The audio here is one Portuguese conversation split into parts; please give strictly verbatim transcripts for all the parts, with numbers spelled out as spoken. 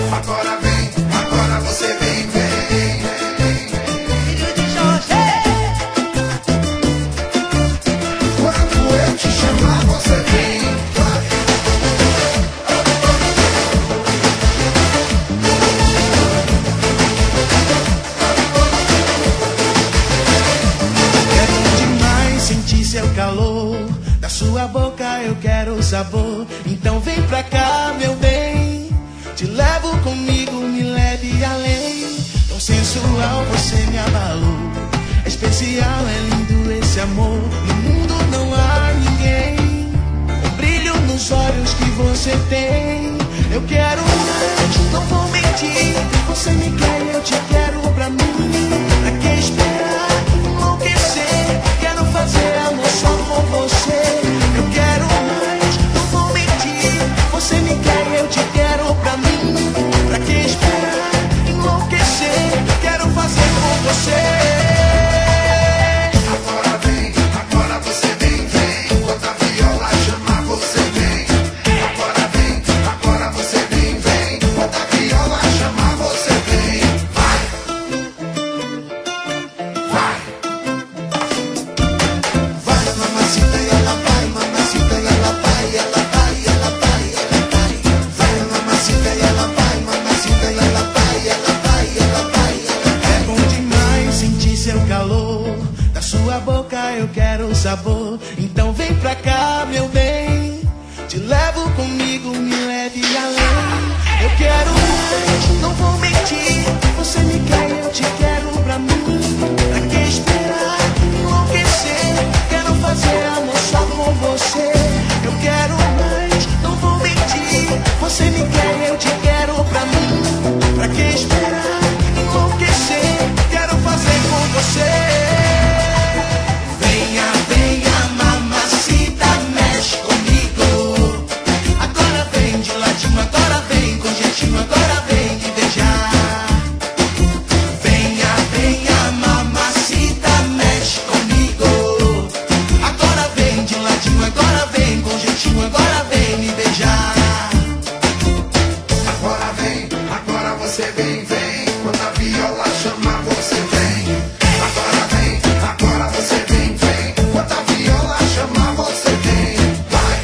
Agora vem, agora você vem, vem. Filho de Jorge. Quando eu te chamar, você vem. Quero demais sentir seu calor. Da sua boca eu quero o sabor. Então vem pra cá, meu bem. Te levo comigo, me leve além. Tão sensual, você me abalou. É especial, é lindo esse amor. No mundo não há ninguém com brilho nos olhos que você tem. Eu quero mais, não vou mentir. Você me quer, eu te quero pra mim. Pra que esperar, enlouquecer? Quero fazer amor só com você. Eu quero mais, não vou mentir. Você me quer, eu te quero pra mim. Pra que esperar, enlouquecer? Quero fazer com você. Agora vem, agora você vem, vem. Enquanto a viola chama, você vem. Agora vem, agora você vem, vem. Enquanto a viola chama, você vem. Vai, vai. Vai, mamacita, e ela vai, mamacita, e ela vai, ela vai, ela vai, ela vai. Vai, mamacita, e ela vai, mamacita, e ela vai, ela vai, ela vai, ela vai. É bom demais sentir seu calor. Da sua boca eu quero o sabor. Então vem pra cá, meu bem. Te levo comigo, me leve além. Eu quero mais, não vou mentir. Você me quer, eu te quero pra mim. Pra que esperar, enlouquecer? Quero fazer amor só com você. Eu quero mais, não vou mentir. Você me quer, eu te quero pra mim. Pra que esperar, enlouquecer? Quero fazer com você. Venha, venha, mamacita, mexe comigo. Agora vem de ladinho, agora vem com jeitinho, agora vem me beijar. Venha, venha, mamacita, mexe comigo. Agora vem de ladinho, agora vem com jeitinho, agora vem me beijar. Agora vem, agora você vem, vem. Quando a viola chama, você vem. Agora vem, agora você vem, vem. Quando a viola chama, você vem. Vai,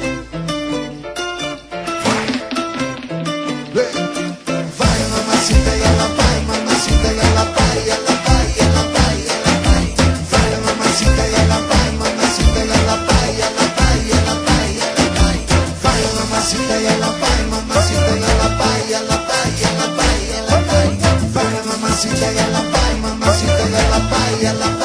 vai. Vai, mamacita, e ela vai, mamacita, e ela vai, ela vai, ela vai, ela vai. Vai, mamacita, e ela vai, mamacita, e ela vai, ela vai, ela vai, ela vai. Vai, mamacita, e ela vai, mamacita, e ela vai, ela vai, ela vai, ela vai. Vai, mamacita, e ela vai, mamacita, e ela vai, ela vai.